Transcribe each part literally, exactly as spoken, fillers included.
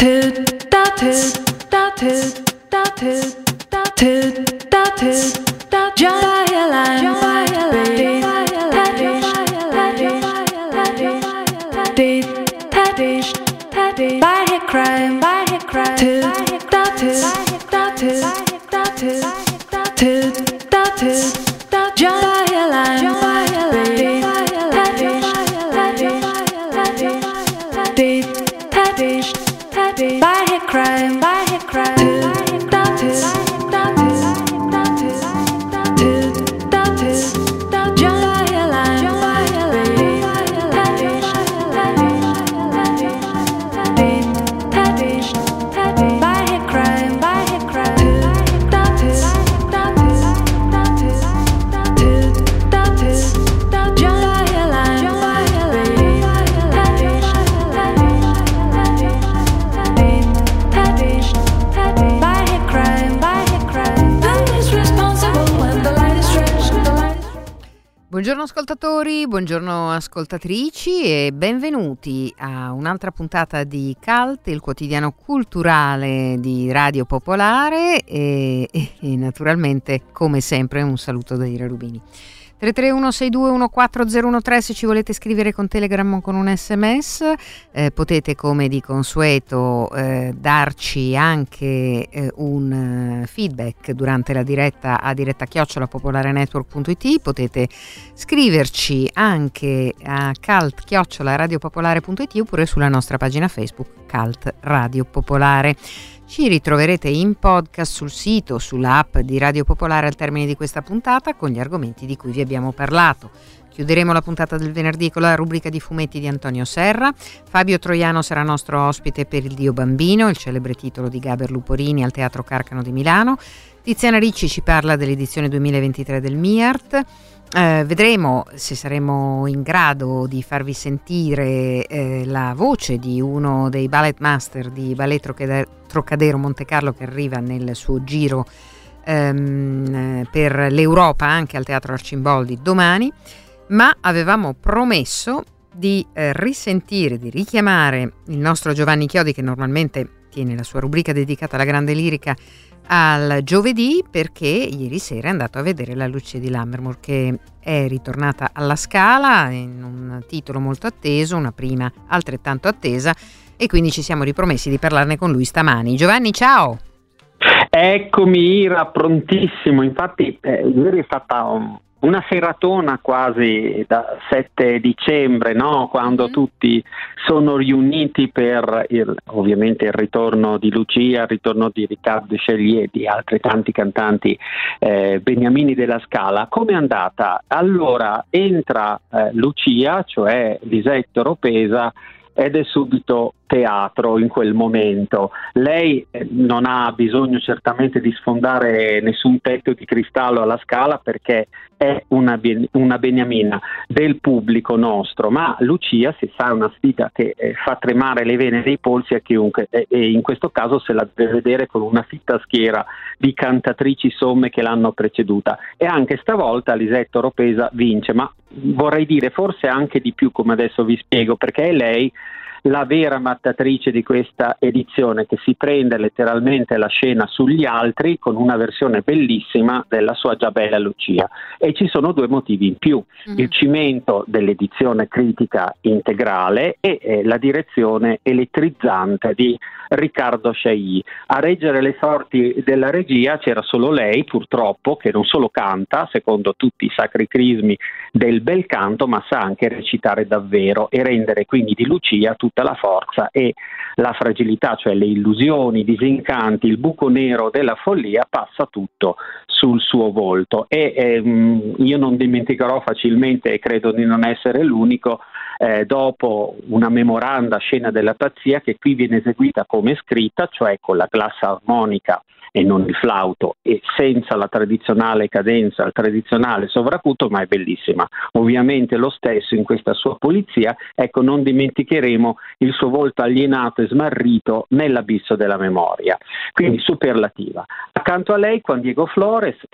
toot da toot da toot da toot da toot da toot da Giant baby Taddish, Taddish, by her crime, by her crime, toot da toot da toot da toot toot da toot da Giant baby Taddish, Taddish, Taddish, by her crime, by her crime, toot da toot da toot da toot toot da toot da Giant baby Taddish, Taddish, by her crime, by her crime, toot da toot da toot da toot toot da toot da Giant baby Taddish, Taddish, Taddish, by her crime, by her crime, who is responsible when the light is stretched, the light is... Buongiorno ascoltatori, buongiorno ascoltatrici e benvenuti a un'altra puntata di Cult, il quotidiano culturale di Radio Popolare e, e, e naturalmente come sempre un saluto da Ira Rubini. tre tre uno sei due uno quattro zero uno tre se ci volete scrivere con Telegram o con un sms, eh, potete come di consueto eh, darci anche eh, un uh, feedback durante la diretta a diretta chiocciola popolarenetwork punto it, potete scriverci anche a cult chiocciola radiopopolare punto it oppure sulla nostra pagina Facebook Cult Radio Popolare. Ci ritroverete in podcast sul sito, sull'app di Radio Popolare al termine di questa puntata con gli argomenti di cui vi abbiamo parlato. Chiuderemo la puntata del venerdì con la rubrica di fumetti di Antonio Serra. Fabio Troiano sarà nostro ospite per Il Dio Bambino, il celebre titolo di Gaber Luporini al Teatro Carcano di Milano. Tiziana Ricci ci parla dell'edizione duemilaventitré del MIART. Eh, vedremo se saremo in grado di farvi sentire eh, la voce di uno dei ballet master di Ballet Trocadero, Trocadero Monte Carlo che arriva nel suo giro ehm, per l'Europa anche al Teatro Arcimboldi domani, ma avevamo promesso di eh, risentire, di richiamare il nostro Giovanni Chiodi che normalmente tiene la sua rubrica dedicata alla grande lirica al giovedì, perché ieri sera è andato a vedere La luce di Lammermoor, che è ritornata alla Scala in un titolo molto atteso, una prima altrettanto attesa, e quindi ci siamo ripromessi di parlarne con lui stamani. Giovanni, ciao! Eccomi Ira, prontissimo. Infatti eh, ieri è stata un, una seratona quasi da sette dicembre, no? Quando mm-hmm. tutti sono riuniti per il, ovviamente il ritorno di Lucia, il ritorno di Riccardo Sceglie e di altri tanti cantanti eh, beniamini della Scala. Come è andata? Allora entra eh, Lucia, cioè Lisette Oropesa, ed è subito teatro in quel momento. Lei non ha bisogno certamente di sfondare nessun tetto di cristallo alla Scala perché è una, una beniamina del pubblico nostro, ma Lucia, si sa, è una sfida che eh, fa tremare le vene dei polsi a chiunque e, e in questo caso se la deve vedere con una fitta schiera di cantatrici somme che l'hanno preceduta, e anche stavolta Lisette Oropesa vince, ma vorrei dire forse anche di più, come adesso vi spiego, perché è lei la vera mattatrice di questa edizione, che si prende letteralmente la scena sugli altri con una versione bellissima della sua già bella Lucia. E ci sono due motivi in più: mm-hmm. il cimento dell'edizione critica integrale e eh, la direzione elettrizzante di Riccardo Chailly. A reggere le sorti della regia c'era solo lei, purtroppo, che non solo canta secondo tutti i sacri crismi del bel canto, ma sa anche recitare davvero e rendere quindi di Lucia tutta la forza e la fragilità, cioè le illusioni, i disincanti, il buco nero della follia, passa tutto sul suo volto. E ehm, io non dimenticherò facilmente, e credo di non essere l'unico, eh, dopo una memoranda scena della pazzia, che qui viene eseguita come scritta, cioè con la glassa armonica e non il flauto, e senza la tradizionale cadenza, il tradizionale sovracuto, ma è bellissima. Ovviamente lo stesso in questa sua pulizia. Ecco, non dimenticheremo il suo volto alienato e smarrito nell'abisso della memoria, quindi superlativa. Accanto a lei Juan Diego Flores, che è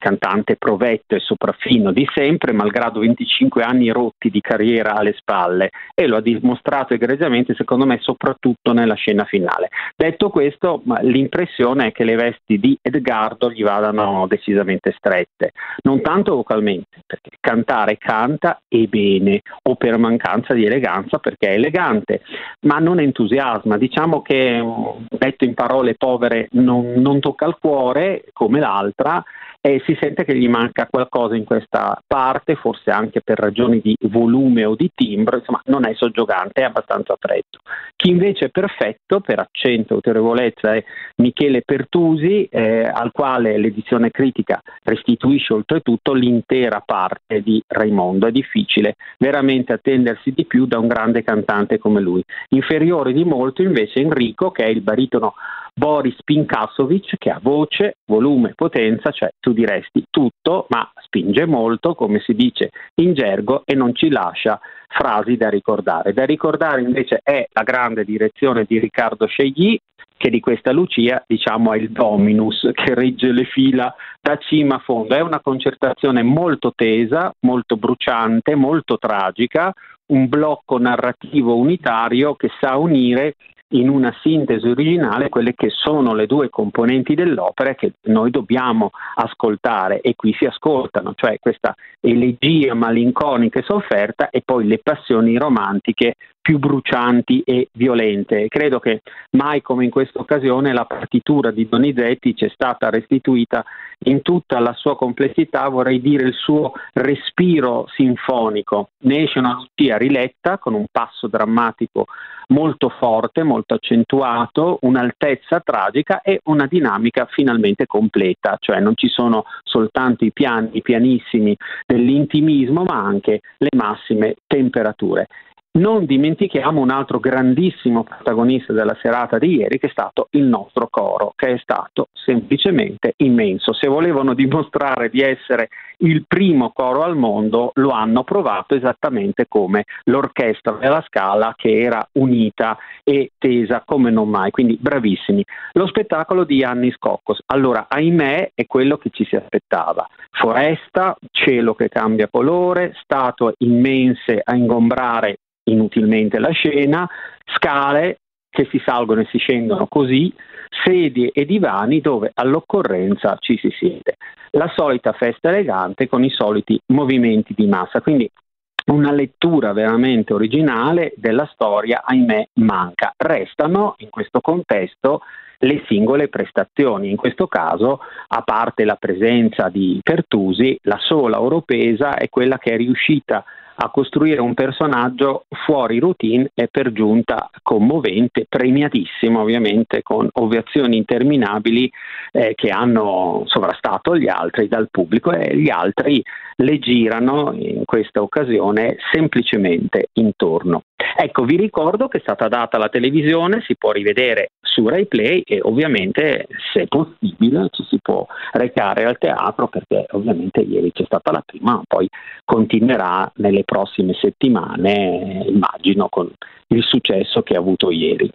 cantante provetto e sopraffino di sempre, malgrado venticinque anni rotti di carriera alle spalle, e lo ha dimostrato egregiamente, secondo me, soprattutto nella scena finale. Detto questo, l'impressione è che le vesti di Edgardo gli vadano decisamente strette, non tanto vocalmente, perché cantare canta e bene, o per mancanza di eleganza perché è elegante, ma non entusiasma. Diciamo che, detto in parole povere, non, non tocca il cuore come l'altra, e si sente che gli manca qualcosa in questa parte, forse anche per ragioni di volume o di timbro, insomma non è soggiogante, è abbastanza freddo. Chi invece è perfetto per accento e autorevolezza è Michele Pertusi, eh, al quale l'edizione critica restituisce oltretutto l'intera parte di Raimondo. È difficile veramente attendersi di più da un grande cantante come lui. Inferiore di molto invece Enrico, che è il baritono Boris Pinkasovic, che ha voce, volume, potenza, cioè tu diresti tutto, ma spinge molto, come si dice in gergo, e non ci lascia frasi da ricordare. Da ricordare invece è la grande direzione di Riccardo Scegli, che di questa Lucia, diciamo, è il dominus che regge le fila da cima a fondo. È una concertazione molto tesa, molto bruciante, molto tragica, un blocco narrativo unitario che sa unire in una sintesi originale quelle che sono le due componenti dell'opera che noi dobbiamo ascoltare, e qui si ascoltano, cioè questa elegia malinconica e sofferta e poi le passioni romantiche più brucianti e violente. Credo che mai come in questa occasione la partitura di Donizetti ci è stata restituita in tutta la sua complessità, vorrei dire il suo respiro sinfonico. Ne esce una Lucia riletta con un passo drammatico molto forte, molto accentuato, un'altezza tragica e una dinamica finalmente completa, cioè non ci sono soltanto i piani pianissimi dell'intimismo, ma anche le massime temperature. Non dimentichiamo un altro grandissimo protagonista della serata di ieri, che è stato il nostro coro, che è stato semplicemente immenso. Se volevano dimostrare di essere il primo coro al mondo, lo hanno provato esattamente come l'orchestra della Scala, che era unita e tesa come non mai, quindi bravissimi. Lo spettacolo di Yannis Kokkos, allora ahimè, è quello che ci si aspettava: foresta, cielo che cambia colore, statue immense a ingombrare inutilmente la scena, scale che si salgono e si scendono così, sedie e divani dove all'occorrenza ci si siede. La solita festa elegante con i soliti movimenti di massa, quindi una lettura veramente originale della storia, ahimè, manca. Restano in questo contesto le singole prestazioni. In questo caso, a parte la presenza di Pertusi, la sola oropesa è quella che è riuscita a costruire un personaggio fuori routine e per giunta commovente, premiatissimo ovviamente, con ovazioni interminabili eh, che hanno sovrastato gli altri dal pubblico, e gli altri le girano in questa occasione semplicemente intorno. Ecco, vi ricordo che è stata data la televisione, si può rivedere su Rai Play e ovviamente, se possibile, ci si può recare al teatro, perché ovviamente ieri c'è stata la prima, ma poi continuerà nelle prossime settimane, immagino, con il successo che ha avuto ieri.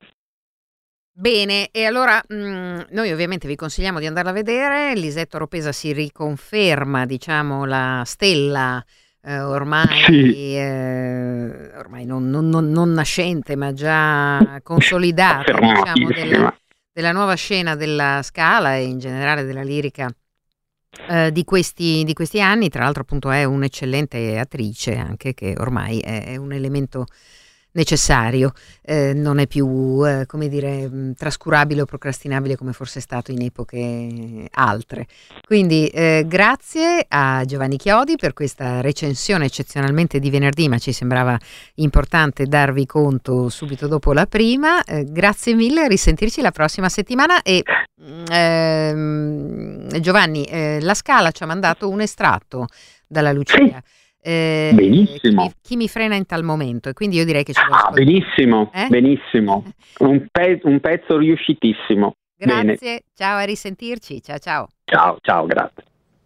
Bene, e allora mh, noi ovviamente vi consigliamo di andarla a vedere. Lisetto Oropesa si riconferma, diciamo, la stella eh, ormai, sì. eh, ormai non, non, non, non nascente, ma già consolidata, diciamo, della, della nuova scena della Scala e in generale della lirica eh, di, questi, di questi anni. Tra l'altro, appunto, è un'eccellente attrice, anche, che ormai è, è un elemento necessario, eh, non è più eh, come dire mh, trascurabile o procrastinabile come forse è stato in epoche altre. Quindi eh, grazie a Giovanni Chiodi per questa recensione eccezionalmente di venerdì, ma ci sembrava importante darvi conto subito dopo la prima. Eh, grazie mille, a risentirci la prossima settimana. E ehm, Giovanni, eh, la Scala ci ha mandato un estratto dalla Lucia. Eh, benissimo. Chi mi, chi mi frena in tal momento, e quindi io direi che ci ah, benissimo, eh? benissimo, un, pe- un pezzo riuscitissimo. Grazie, bene. Ciao, a risentirci, ciao ciao. Ciao, ciao, grazie.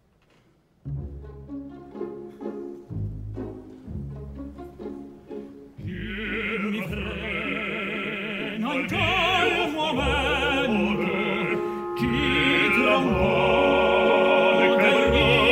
Chi mi frena in tal momento, chi tra un po' del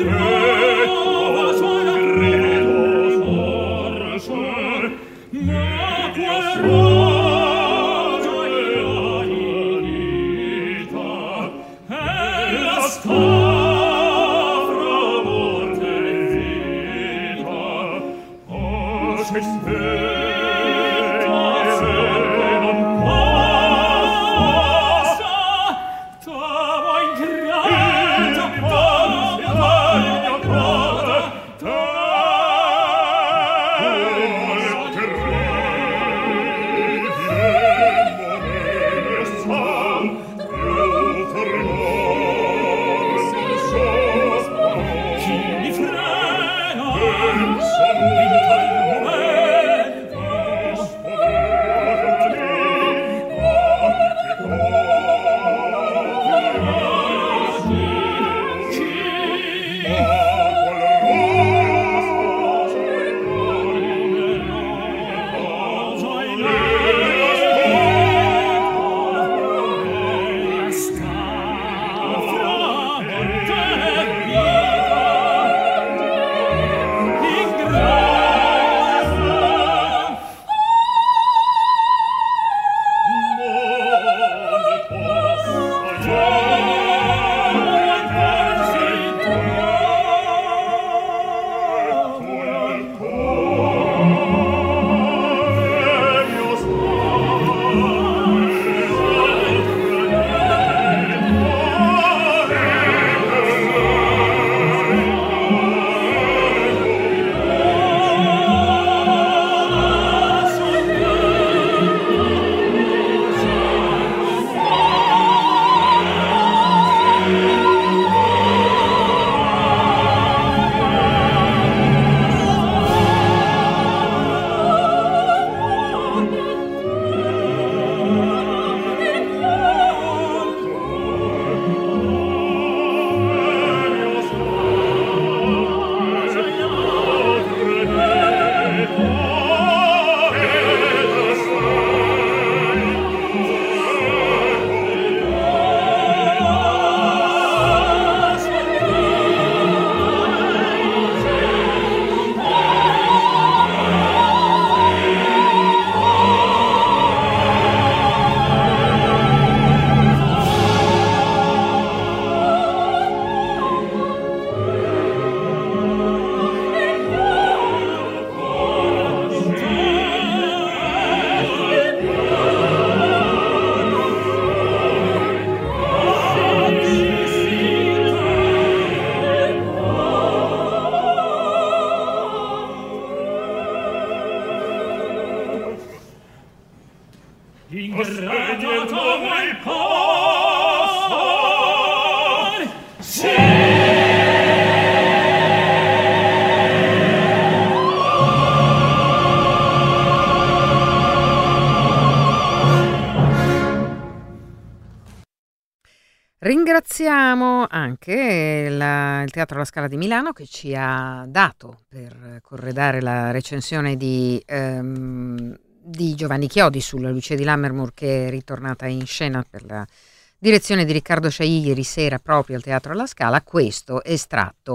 Ringraziamo anche la, il Teatro La Scala di Milano che ci ha dato per corredare la recensione di, ehm, di Giovanni Chiodi sulla Lucia di Lammermoor, che è ritornata in scena per la direzione di Riccardo Chailly ieri sera proprio al Teatro La Scala. Questo estratto,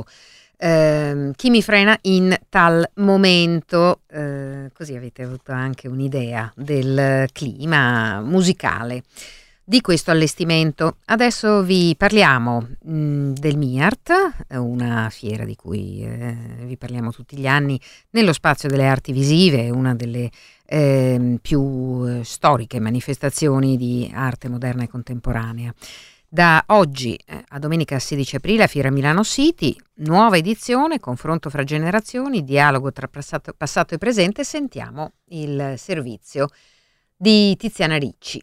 ehm, Chi mi frena in tal momento, eh, così avete avuto anche un'idea del clima musicale di questo allestimento. Adesso vi parliamo mh, del MIART, una fiera di cui eh, vi parliamo tutti gli anni nello spazio delle arti visive, una delle eh, più eh, storiche manifestazioni di arte moderna e contemporanea. Da oggi eh, a domenica sedici aprile a Fiera Milano City, nuova edizione, confronto fra generazioni, dialogo tra passato, passato e presente. Sentiamo il servizio di Tiziana Ricci.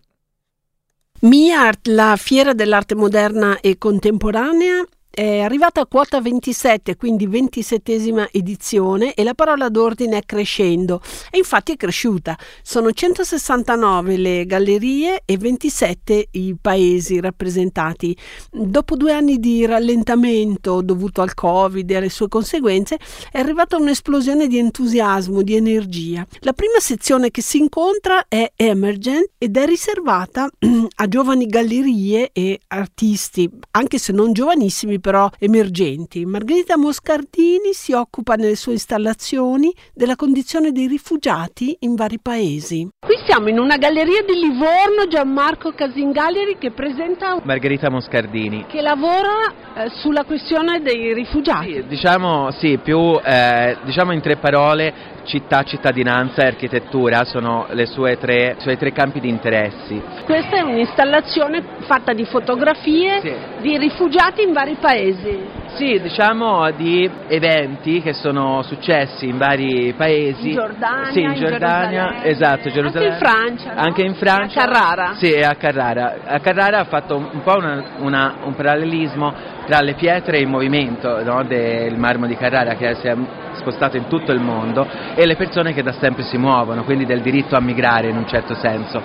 MIART, la fiera dell'arte moderna e contemporanea, è arrivata a quota ventisette, quindi ventisettesima edizione, e la parola d'ordine è crescendo, e infatti è cresciuta. Sono centosessantanove le gallerie e ventisette i paesi rappresentati. Dopo due anni di rallentamento dovuto al Covid e alle sue conseguenze, è arrivata un'esplosione di entusiasmo, di energia. La prima sezione che si incontra è Emergent ed è riservata a giovani gallerie e artisti, anche se non giovanissimi, però emergenti. Margherita Moscardini si occupa nelle sue installazioni della condizione dei rifugiati in vari paesi. Qui siamo in una galleria di Livorno, Gianmarco Casingalleri, che presenta Margherita Moscardini, che lavora eh, sulla questione dei rifugiati. Sì, diciamo sì, più eh, diciamo in tre parole, città, cittadinanza e architettura sono le sue tre, suoi tre campi di interessi. Questa è un'installazione fatta di fotografie sì. di rifugiati in vari paesi. Sì, diciamo di eventi che sono successi in vari paesi. In Giordania, sì, in Giordania, in esatto, Gerusalemme. Anche in Francia. No? Anche in Francia. E a Carrara. Sì, a Carrara. A Carrara ha fatto un po' una, una, un parallelismo tra le pietre in movimento, no? del marmo di Carrara che si è spostato in tutto il mondo e le persone che da sempre si muovono, quindi del diritto a migrare in un certo senso.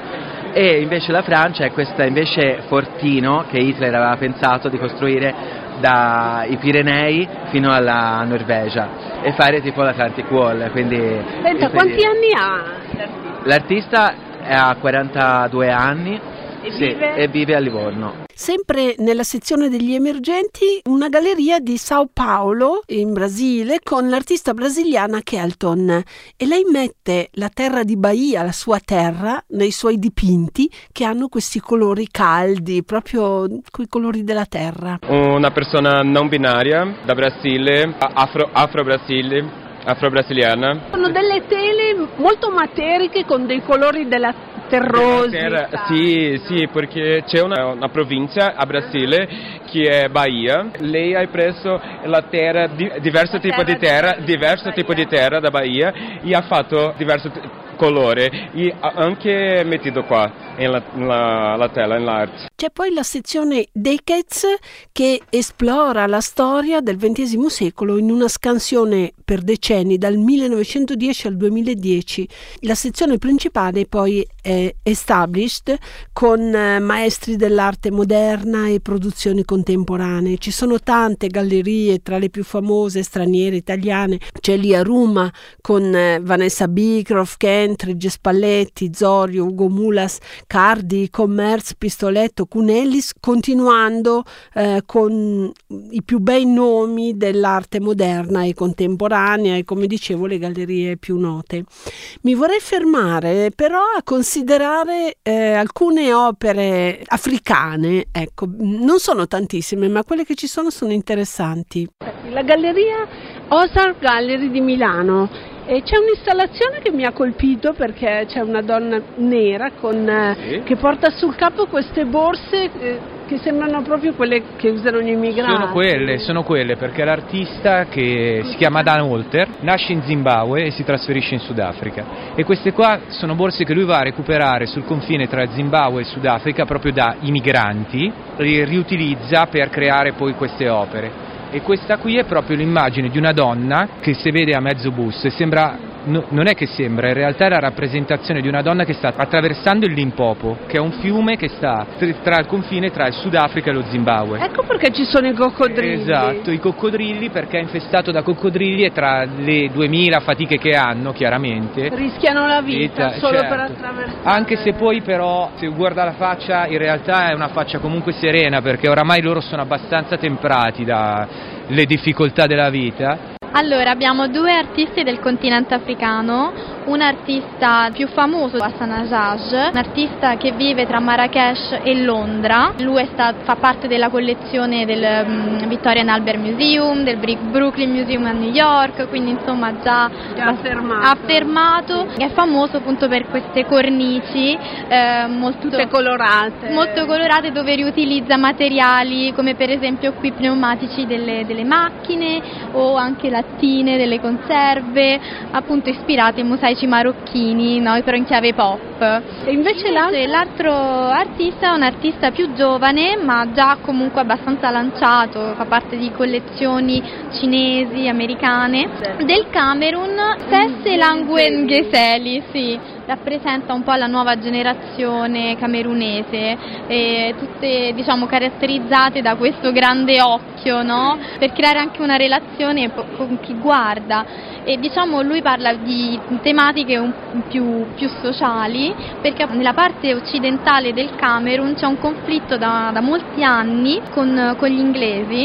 E invece la Francia è questa invece fortino che Hitler aveva pensato di costruire dai Pirenei fino alla Norvegia e fare tipo l'Atlantic Wall. Quindi Senta, quanti anni ha l'artista? L'artista ha quarantadue anni e, sì, vive? e vive a Livorno. Sempre nella sezione degli emergenti, una galleria di Sao Paulo, in Brasile, con l'artista brasiliana Kelton. E lei mette la terra di Bahia, la sua terra, nei suoi dipinti che hanno questi colori caldi, proprio quei colori della terra. Una persona non binaria, da Brasile, afro, afro-Brasile, afro-brasiliana. Sono delle tele molto materiche con dei colori della terrosi. Terra, sì, sì, perché c'è una, una provincia a Brasile che è Bahia. Lei ha preso la terra, di, diverso tipo di terra, diverso tipo di terra da Bahia e ha fatto diverso t- colore e ha anche messo qua nella, nella la tela, nell'arte. C'è poi la sezione Decades che esplora la storia del ventesimo secolo in una scansione per decenni dal millenovecentodieci al duemiladieci. La sezione principale poi è Established con maestri dell'arte moderna e produzioni contemporanee. Ci sono tante gallerie, tra le più famose straniere, italiane. C'è lì a Roma con Vanessa Beecroft, Kentridge, Spalletti, Zorio, Ugo Mulas, Cardi, Commerz, Pistoletto, Cunellis, continuando eh, con i più bei nomi dell'arte moderna e contemporanea e, come dicevo, le gallerie più note. Mi vorrei fermare però a considerare eh, alcune opere africane, ecco, non sono tantissime, ma quelle che ci sono sono interessanti. La galleria Ozark Gallery di Milano. E c'è un'installazione che mi ha colpito perché c'è una donna nera con, sì. che porta sul capo queste borse eh, che sembrano proprio quelle che usano gli immigrati. Sono quelle, sono quelle perché l'artista, che si chiama Dan Holter, nasce in Zimbabwe e si trasferisce in Sudafrica e queste qua sono borse che lui va a recuperare sul confine tra Zimbabwe e Sudafrica proprio da immigranti, li riutilizza per creare poi queste opere. E questa qui è proprio l'immagine di una donna che si vede a mezzo bus e sembra, no, non è che sembra, in realtà è la rappresentazione di una donna che sta attraversando il Limpopo, che è un fiume che sta tra il confine tra il Sudafrica e lo Zimbabwe. Ecco perché ci sono i coccodrilli. Esatto, i coccodrilli, perché è infestato da coccodrilli e tra le duemila fatiche che hanno, chiaramente, rischiano la vita, vita solo certo. per attraversare. Anche se poi però, se guarda la faccia, in realtà è una faccia comunque serena, perché oramai loro sono abbastanza temprati da le difficoltà della vita. Allora, abbiamo due artisti del continente africano, un artista più famoso, Hassan Hajj, un artista che vive tra Marrakesh e Londra. Lui è stato, fa parte della collezione del um, Victoria and Albert Museum, del Brooklyn Museum a New York, quindi insomma già, già affermato. affermato. È famoso appunto per queste cornici eh, molto tutte colorate. molto colorate dove riutilizza materiali come per esempio qui pneumatici delle, delle macchine o anche lattine delle conserve, appunto ispirate ai mosaici marocchini, no? Però in chiave pop. E invece l'altro? l'altro artista è un artista più giovane ma già comunque abbastanza lanciato, fa parte di collezioni cinesi, americane, del Camerun, Sesse Languen Geseli, sì, rappresenta un po' la nuova generazione camerunese, e tutte diciamo caratterizzate da questo grande occhio, no? Per creare anche una relazione con chi guarda. E diciamo lui parla di tematiche un, più, più sociali, perché nella parte occidentale del Camerun c'è un conflitto da, da molti anni con, con gli inglesi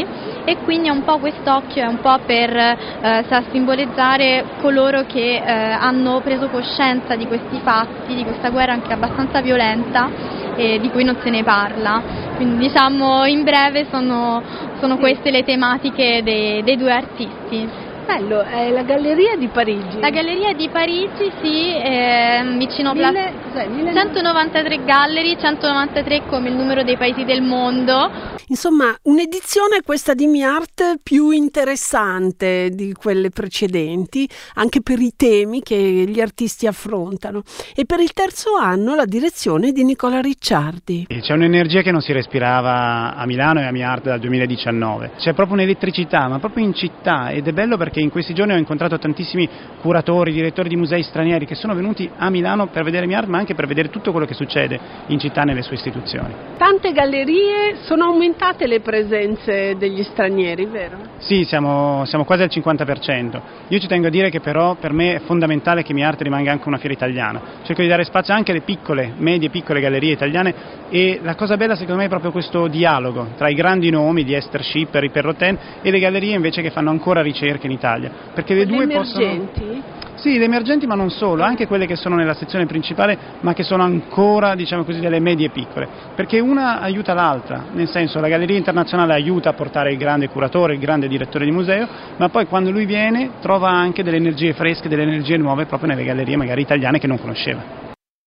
e quindi è un po' quest'occhio, è un po' per eh, sa simboleggiare coloro che eh, hanno preso coscienza di questi fatti, di questa guerra anche abbastanza violenta e di cui non se ne parla. Quindi diciamo in breve sono, sono queste le tematiche dei, dei due artisti. Bello, è la Galleria di Parigi. La Galleria di Parigi, sì, è vicino a Mille, cos'è, mille... centonovantatré gallery, centonovantatré come il numero dei paesi del mondo. Insomma, un'edizione questa di MiArt più interessante di quelle precedenti, anche per i temi che gli artisti affrontano. E per il terzo anno la direzione di Nicola Ricciardi. C'è un'energia che non si respirava a Milano e a MiArt dal duemiladiciannove. C'è proprio un'elettricità, ma proprio in città, ed è bello perché in questi giorni ho incontrato tantissimi curatori, direttori di musei stranieri che sono venuti a Milano per vedere MiArt, ma anche per vedere tutto quello che succede in città nelle sue istituzioni. Tante gallerie, sono aumentate le presenze degli stranieri, vero? Sì, siamo, siamo quasi al cinquanta per cento. Io ci tengo a dire che però per me è fondamentale che MiArt rimanga anche una fiera italiana. Cerco di dare spazio anche alle piccole, medie, piccole gallerie italiane, e la cosa bella secondo me è proprio questo dialogo tra i grandi nomi di Esther Schipper, i Perrotin, e le gallerie invece che fanno ancora ricerche in Italia. Perché le due emergenti? Possono... Sì, le emergenti, ma non solo, anche quelle che sono nella sezione principale, ma che sono ancora, diciamo così, delle medie piccole, perché una aiuta l'altra, nel senso la Galleria Internazionale aiuta a portare il grande curatore, il grande direttore di museo, ma poi quando lui viene trova anche delle energie fresche, delle energie nuove proprio nelle gallerie magari italiane che non conosceva.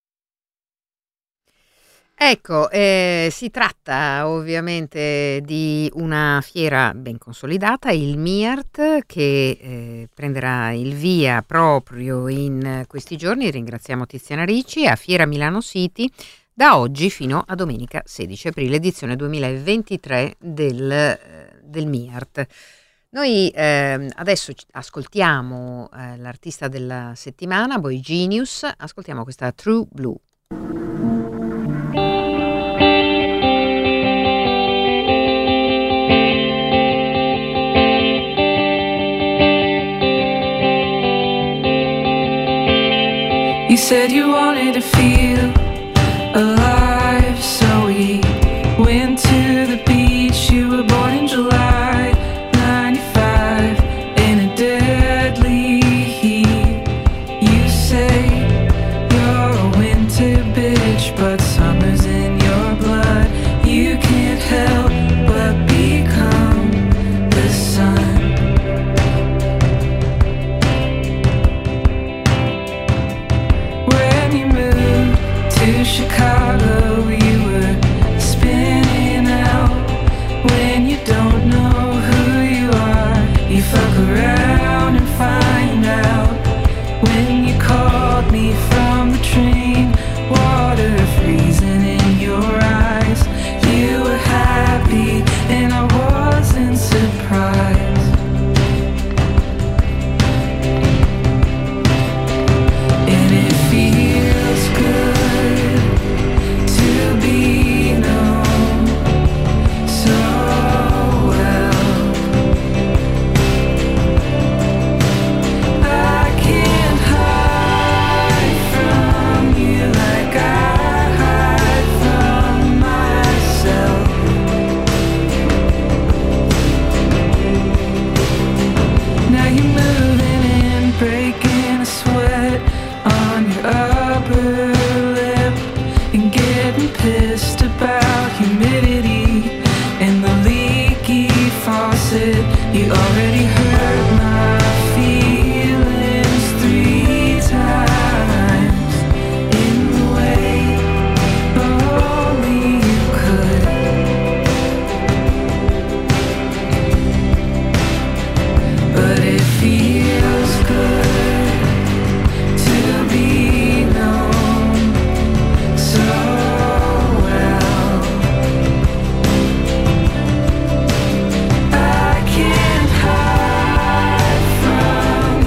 Ecco, eh, si tratta ovviamente di una fiera ben consolidata, il MiArt, che eh, prenderà il via proprio in questi giorni. Ringraziamo Tiziana Ricci a Fiera Milano City da oggi fino a domenica sedici aprile, edizione duemilaventitré del, eh, del MiArt. Noi eh, adesso ascoltiamo eh, l'artista della settimana, Boy Genius, ascoltiamo questa True Blue. You said you wanted to feel alive, so we went to the beach. You were born in July ninety-five in a deadly heat. You say you're a winter bitch, but summer's in your blood. You can't help but become the sun. To Chicago, you were spinning out. When you don't know who you are, you fuck around and find out. When you called me from the train, water freezing in your eyes, you were happy and I wasn't surprised. And it feels good to be known so well. I can't hide from you like I hide from myself. Now you're moving and breaking a sweat on your upper lip and getting pissed about humidity and the leaky faucet. You already hurt my feelings three times in the way only you could. But it feels good to be known so well. I can't hide from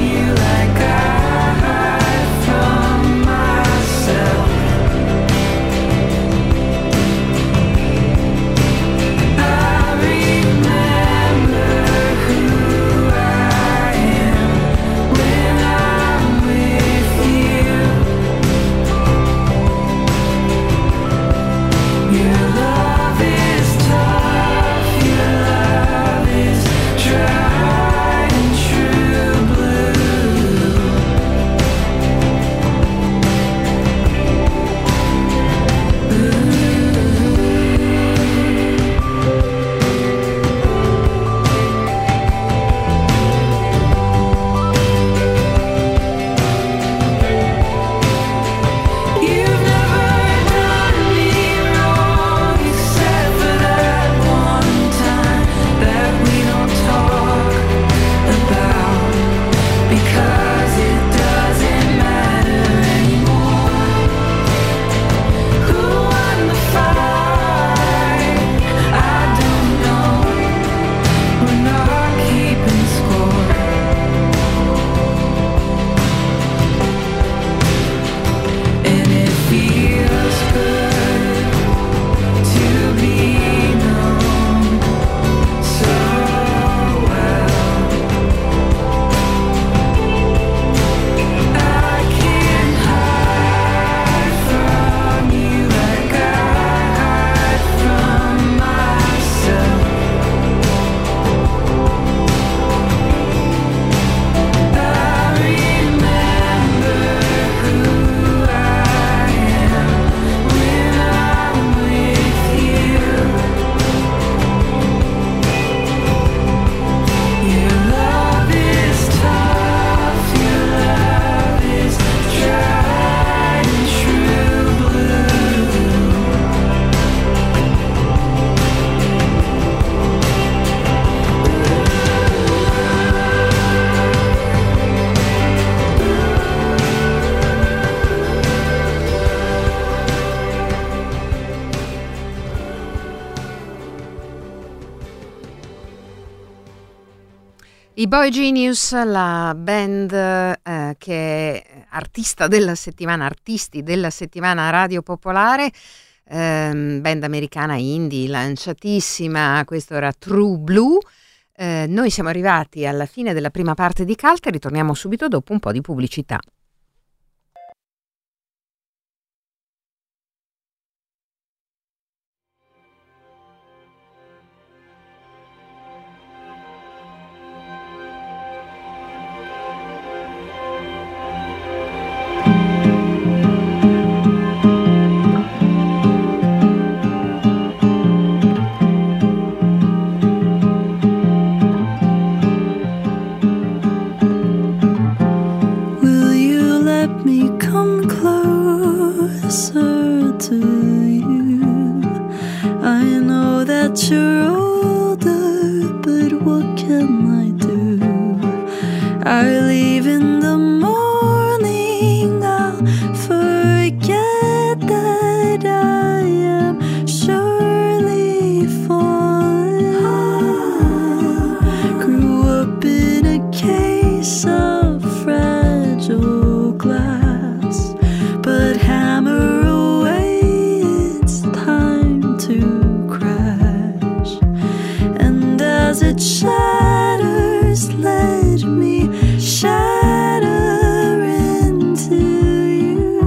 we're not keeping score. And it feels good to be known so well. I can't hide from you like I hide from myself. I remember who I am when I'm with you. Your love is tough, your love is tried and true blue. I Boy Genius, la band eh, che è artista della settimana, artisti della settimana Radio Popolare, ehm, band americana indie, lanciatissima, questo era True Blue. Eh, noi siamo arrivati alla fine della prima parte di Cult e ritorniamo subito dopo un po' di pubblicità. Will you let me come closer to you? I know that you're older, but what can I do? I leave in the morning, I'll forget that I am surely falling. Grew up in a case of fragile glass, but hammer away, it's time to crash. And as it shatters, let me shatter into you.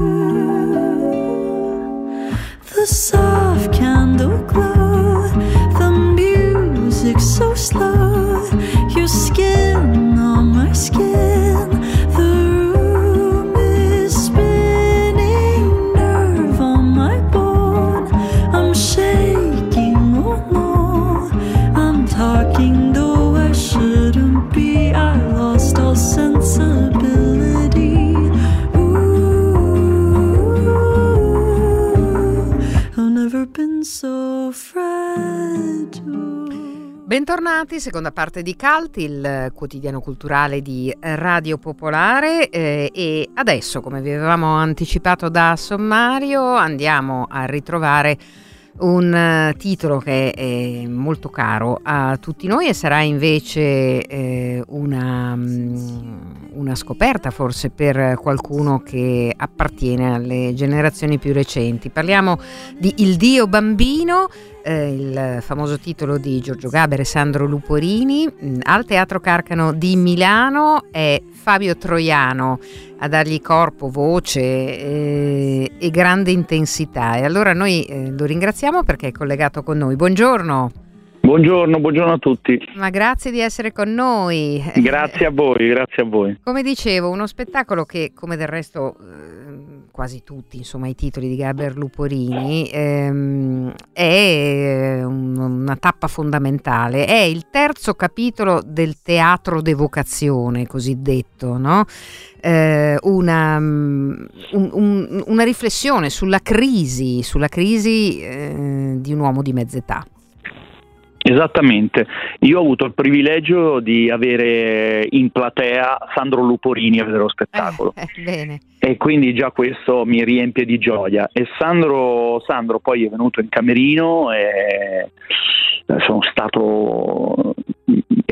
The soft candle glow, the music so slow, your skin on my skin, the room is spinning, nerve on my bone. I'm shaking, oh no, I'm talking though I shouldn't be. I lost all sensibility. Ooh, I've never been so fragile. Bentornati, seconda parte di Cult, il quotidiano culturale di Radio Popolare, eh, e adesso, come vi avevamo anticipato da sommario, andiamo a ritrovare un uh, titolo che è molto caro a tutti noi e sarà invece eh, una, um, una scoperta forse per qualcuno che appartiene alle generazioni più recenti. Parliamo di Il Dio Bambino, eh, il famoso titolo di Giorgio Gaber e Sandro Luporini. Al Teatro Carcano di Milano è Fabio Troiano a dargli corpo, voce eh, e grande intensità, e allora noi eh, lo ringraziamo perché è collegato con noi. Buongiorno. Buongiorno, buongiorno a tutti. Ma grazie di essere con noi. Grazie a voi, grazie a voi. Come dicevo, uno spettacolo che, come del resto eh, quasi tutti, insomma, i titoli di Gaber Luporini, ehm, è un, una tappa fondamentale. È il terzo capitolo del teatro d'evocazione, cosiddetto, no? Eh, una, un, un, una riflessione sulla crisi, sulla crisi eh, di un uomo di mezz'età. Esattamente, io ho avuto il privilegio di avere in platea Sandro Luporini a vedere lo spettacolo, eh, eh, bene. E quindi già questo mi riempie di gioia. E Sandro, Sandro poi è venuto in camerino e sono stato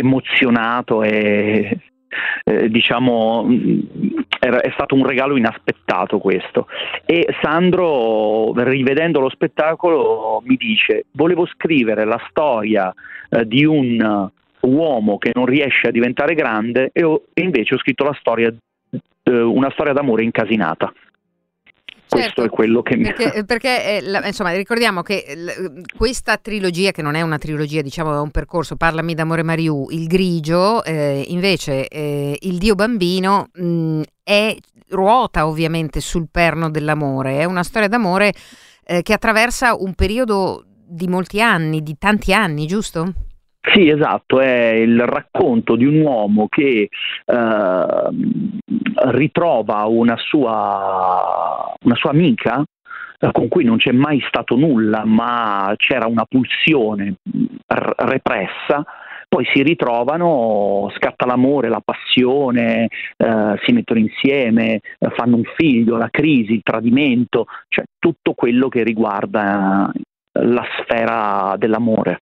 emozionato e eh, diciamo era, è stato un regalo inaspettato questo. E Sandro, rivedendo lo spettacolo, mi dice: volevo scrivere la storia eh, di un uomo che non riesce a diventare grande e, ho, e invece ho scritto la storia, eh, una storia d'amore incasinata. Questo Certo, è quello che mi... perché, perché eh, la- insomma, ricordiamo che l- questa trilogia, che non è una trilogia, diciamo, è un percorso, Parlami d'amore Mariù, Il Grigio, eh, invece eh, Il Dio Bambino mh, è, ruota ovviamente sul perno dell'amore, è una storia d'amore eh, che attraversa un periodo di molti anni, di tanti anni, giusto? Sì, esatto, è il racconto di un uomo che eh, ritrova una sua, una sua amica eh, con cui non c'è mai stato nulla, ma c'era una pulsione r- repressa. Poi si ritrovano, scatta l'amore, la passione, eh, si mettono insieme, eh, fanno un figlio, la crisi, il tradimento, cioè tutto quello che riguarda eh, la sfera dell'amore.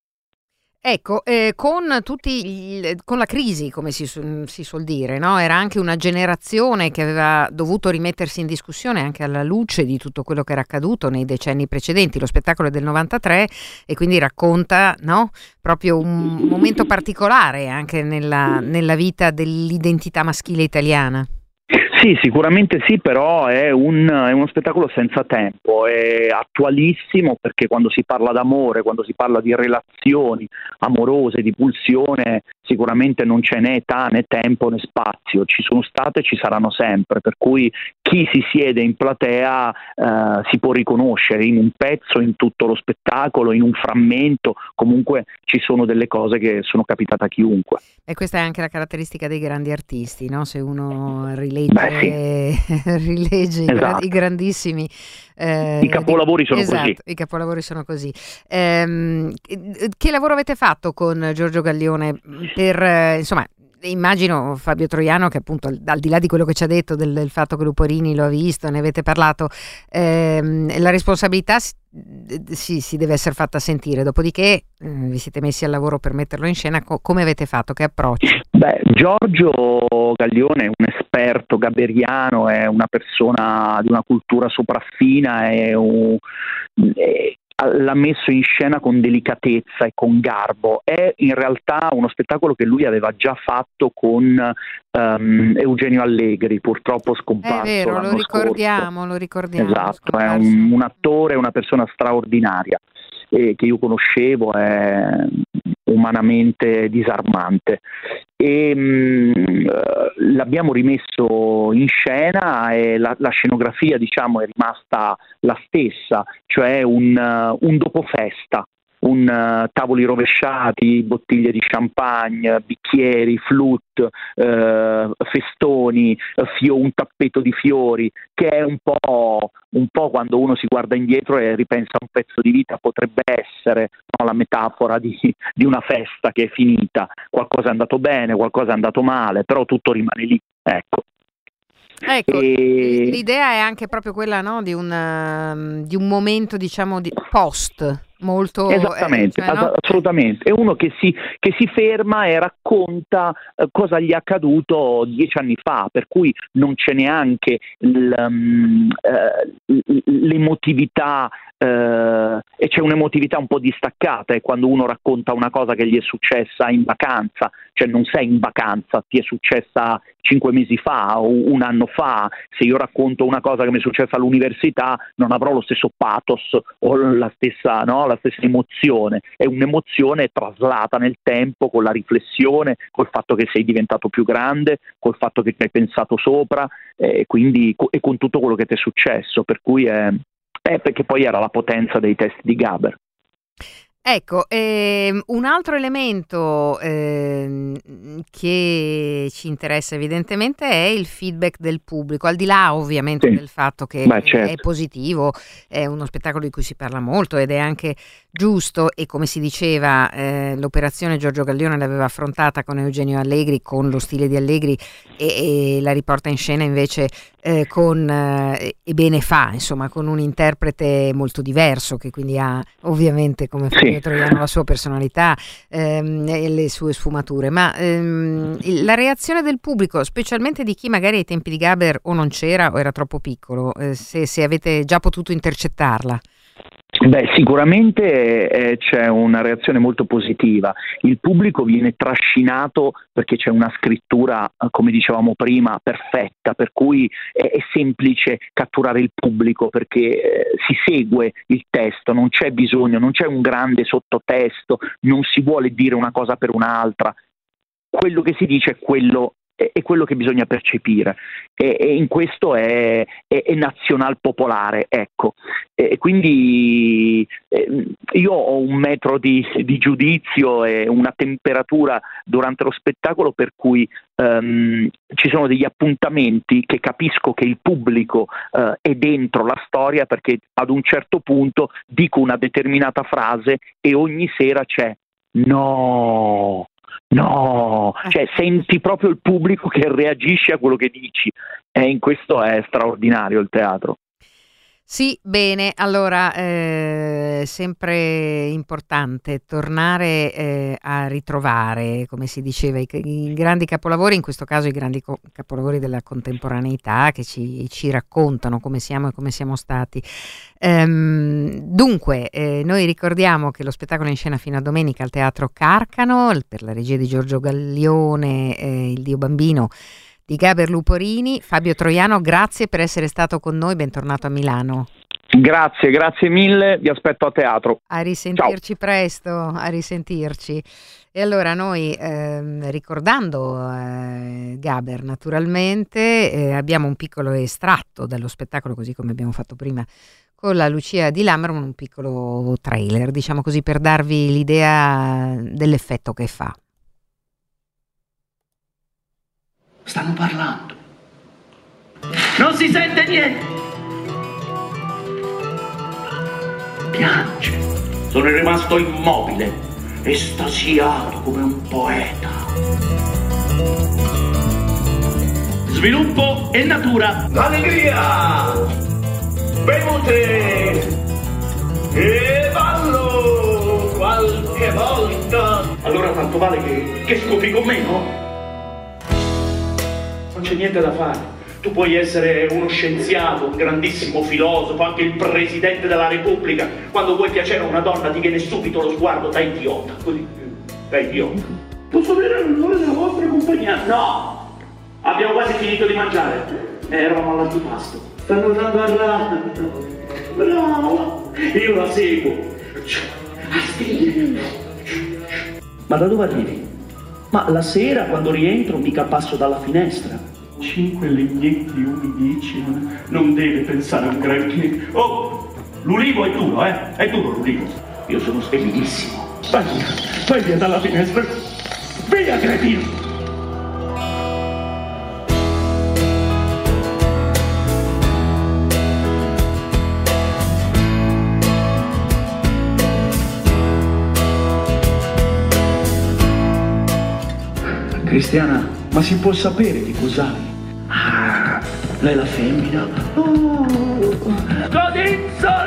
Ecco, eh, con tutti gli- con la crisi, come si, su- si suol dire, no? Era anche una generazione che aveva dovuto rimettersi in discussione anche alla luce di tutto quello che era accaduto nei decenni precedenti. Lo spettacolo è del novantatré e quindi racconta, no? Proprio un momento particolare anche nella, nella vita dell'identità maschile italiana. Sì, sicuramente sì, però è, un, è uno spettacolo senza tempo, è attualissimo perché quando si parla d'amore, quando si parla di relazioni amorose, di pulsione, sicuramente non c'è né età né tempo né spazio, ci sono state e ci saranno sempre, per cui chi si siede in platea eh, si può riconoscere in un pezzo, in tutto lo spettacolo, in un frammento, comunque ci sono delle cose che sono capitate a chiunque. E questa è anche la caratteristica dei grandi artisti, no? Se uno rilegge, Beh, rilegge i, gra- Esatto. i grandissimi eh, I capolavori sono esatto, così. i capolavori sono così. Ehm, che lavoro avete fatto con Giorgio Gaglione per, eh, insomma, immagino Fabio Troiano, che appunto al, al di là di quello che ci ha detto del, del fatto che Luporini lo ha visto, ne avete parlato, ehm, la responsabilità si, si, si deve essere fatta sentire, dopodiché eh, vi siete messi al lavoro per metterlo in scena. Co- come avete fatto? Che approccio? Beh, Giorgio Gaglione è un esperto gaberiano, è una persona di una cultura sopraffina, è un, è, l'ha messo in scena con delicatezza e con garbo. È in realtà uno spettacolo che lui aveva già fatto con um, Eugenio Allegri, purtroppo scomparso È vero, l'anno lo ricordiamo, scorso. lo ricordiamo. Esatto, è un, un attore, una persona straordinaria eh, che io conoscevo, è umanamente disarmante. E mh, l'abbiamo rimesso in scena e la, la scenografia, diciamo, è rimasta la stessa, cioè un, uh, un dopofesta, un uh, tavoli rovesciati, bottiglie di champagne, bicchieri, flute, uh, festoni, fio, un tappeto di fiori, che è un po', un po' quando uno si guarda indietro e ripensa a un pezzo di vita, potrebbe essere, no, la metafora di, di una festa che è finita, qualcosa è andato bene, qualcosa è andato male, però tutto rimane lì, ecco. Ecco, E- l'idea è anche proprio quella, no, di un, um, di un momento, diciamo, di post molto eh, Esattamente, cioè, no? as- assolutamente. È uno che si, che si ferma e racconta eh, cosa gli è accaduto dieci anni fa, per cui non c'è neanche l- um, eh, l- l'emotività eh, e c'è un'emotività un po' distaccata, è quando uno racconta una cosa che gli è successa in vacanza, cioè non sei in vacanza, ti è successa cinque mesi fa o un anno fa. Se io racconto una cosa che mi è successa all'università non avrò lo stesso pathos o la stessa, no, la stessa emozione, è un'emozione traslata nel tempo con la riflessione, col fatto che sei diventato più grande, col fatto che ci hai pensato sopra e quindi co- e con tutto quello che ti è successo, per cui è, è perché poi era la potenza dei testi di Gaber. Ecco, ehm, un altro elemento ehm, che ci interessa evidentemente è il feedback del pubblico, al di là ovviamente Sì. del fatto che Beh, è certo. positivo, è uno spettacolo di cui si parla molto ed è anche giusto, e come si diceva eh, l'operazione Giorgio Gaglione l'aveva affrontata con Eugenio Allegri, con lo stile di Allegri, e, e la riporta in scena invece eh, con eh, e bene fa, insomma, con un interprete molto diverso che quindi ha ovviamente, come Sì. Fabio Troiano, la sua personalità ehm, e le sue sfumature, ma ehm, la reazione del pubblico, specialmente di chi magari ai tempi di Gaber o non c'era o era troppo piccolo, eh, se, se avete già potuto intercettarla. Beh, sicuramente eh, c'è una reazione molto positiva. Il pubblico viene trascinato perché c'è una scrittura, come dicevamo prima, perfetta, per cui è, è semplice catturare il pubblico perché eh, si segue il testo, non c'è bisogno, non c'è un grande sottotesto, non si vuole dire una cosa per un'altra. Quello che si dice è quello è quello che bisogna percepire e, e in questo è, è, è nazional popolare, ecco. E quindi eh, io ho un metro di, di giudizio e una temperatura durante lo spettacolo per cui um, ci sono degli appuntamenti che capisco che il pubblico uh, è dentro la storia, perché ad un certo punto dico una determinata frase e ogni sera c'è no No, cioè senti proprio il pubblico che reagisce a quello che dici e in questo è straordinario il teatro. Sì, bene, allora eh, sempre importante tornare eh, a ritrovare, come si diceva, i, i grandi capolavori, in questo caso i grandi co- capolavori della contemporaneità che ci, ci raccontano come siamo e come siamo stati. Ehm, dunque, eh, noi ricordiamo che lo spettacolo è in scena fino a domenica al Teatro Carcano, per la regia di Giorgio Gaglione, eh, Il Dio Bambino di Gaber Luporini. Fabio Troiano, grazie per essere stato con noi, bentornato a Milano. Grazie, grazie mille, vi aspetto a teatro. A risentirci Ciao. Presto, a risentirci. E allora noi, ehm, ricordando eh, Gaber naturalmente, eh, abbiamo un piccolo estratto dallo spettacolo, così come abbiamo fatto prima con la Lucia di Lammermoor, un piccolo trailer, diciamo così, per darvi l'idea dell'effetto che fa. Stanno parlando. Non si sente niente. Piange. Sono rimasto immobile, estasiato come un poeta. Sviluppo e natura. Allegria! Benute! E ballo qualche volta. Allora tanto vale che, che scopi con me, no? Non c'è niente da fare. Tu puoi essere uno scienziato, un grandissimo filosofo, anche il presidente della Repubblica. Quando vuoi piacere a una donna ti viene subito lo sguardo da idiota. Così, da idiota. Posso avere l'onore della vostra compagnia? No! Abbiamo quasi finito di mangiare. Eh, eravamo all'antipasto. Stanno andando a rana. Brava! Io la seguo. A stile. Ma da dove arrivi? Ma la sera, quando rientro, mica passo dalla finestra. Cinque legnetti umidicci, non deve pensare a un granché. Oh, l'ulivo è duro, eh? È duro l'ulivo. Io sono speditissimo. Vai via, vai via dalla finestra. Via, cretino! Cristiana, ma si può sapere che cos'hai? Ah, lei è la femmina. Oh, Codizzolo!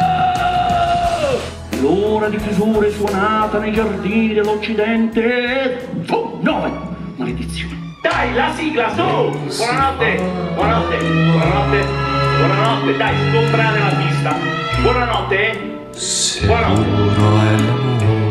L'ora di chiusura è suonata nei giardini dell'Occidente. Oh, nove! Maledizione. Dai, la sigla, su! Buonanotte! Buonanotte! Buonanotte! Buonanotte! Dai, sgombrare la pista! Buonanotte! Buonanotte!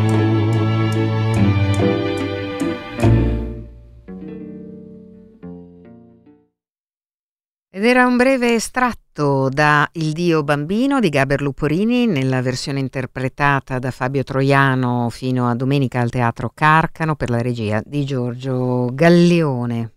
Ed era un breve estratto da Il Dio Bambino di Gaber Luporini nella versione interpretata da Fabio Troiano fino a domenica al Teatro Carcano per la regia di Giorgio Gaglione.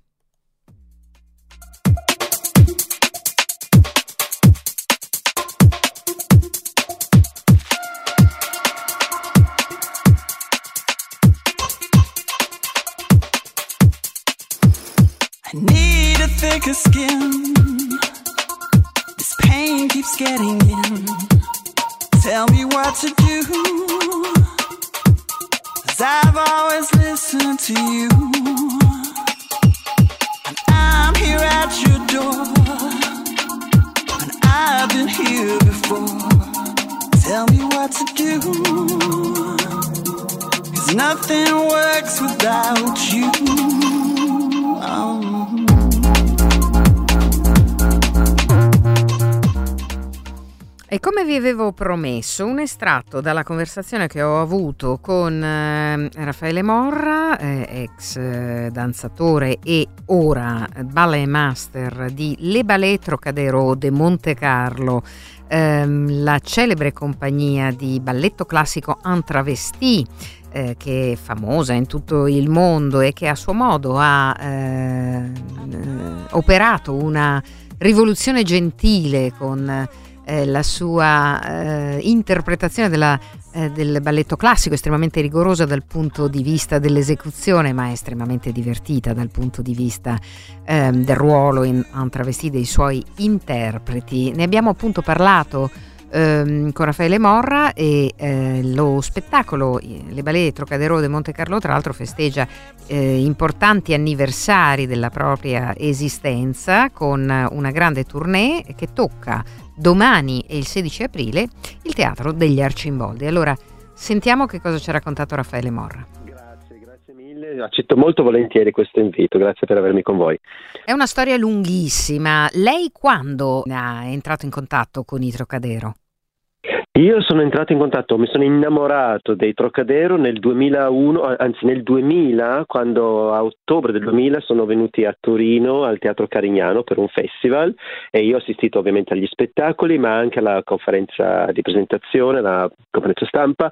I need a thicker skin. This pain keeps getting in. Tell me what to do, 'cause I've always listened to you. And I'm here at your door, and I've been here before. Tell me what to do. without you. Oh. E come vi avevo promesso, un estratto dalla conversazione che ho avuto con eh, Raffaele Morra, eh, ex eh, danzatore e ora ballet master di Le Ballet Trocadero de Monte Carlo, ehm, la celebre compagnia di balletto classico en travesti, eh, che è famosa in tutto il mondo e che a suo modo ha eh, operato una rivoluzione gentile con Eh, la sua eh, interpretazione della, eh, del balletto classico, estremamente rigorosa dal punto di vista dell'esecuzione, ma estremamente divertita dal punto di vista eh, del ruolo in, en travesti dei suoi interpreti. Ne abbiamo appunto parlato ehm, con Raffaele Morra e eh, lo spettacolo Le Ballet Trocadero de Monte Carlo tra l'altro festeggia eh, importanti anniversari della propria esistenza con una grande tournée che tocca domani e il sedici aprile il Teatro degli Arcimboldi. Allora sentiamo che cosa ci ha raccontato Raffaele Morra. Grazie, grazie mille, accetto molto volentieri questo invito, grazie per avermi con voi. È una storia lunghissima. Lei quando è entrato in contatto con i Trocadero? Io sono entrato in contatto, mi sono innamorato dei Trocadero nel duemilauno, anzi nel duemila, quando a ottobre del duemila sono venuti a Torino al Teatro Carignano per un festival e io ho assistito ovviamente agli spettacoli ma anche alla conferenza di presentazione, la conferenza stampa